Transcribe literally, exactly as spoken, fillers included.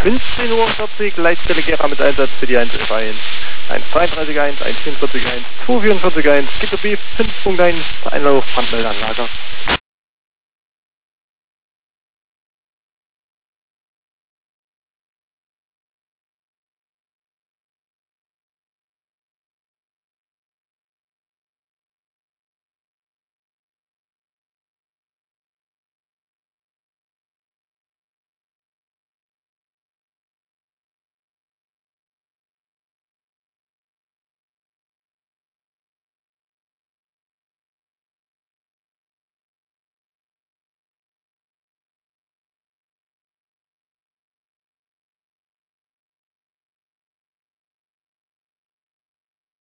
fünfzehn Uhr vierzig, Leitstelle Gera mit Einsatz für die eins elf eins, eins dreiunddreißig eins, eins vierundvierzig eins, zwei vierundvierzig eins, Gitter B fünf Punkt eins, Einlauf, Brandmelder, Lager.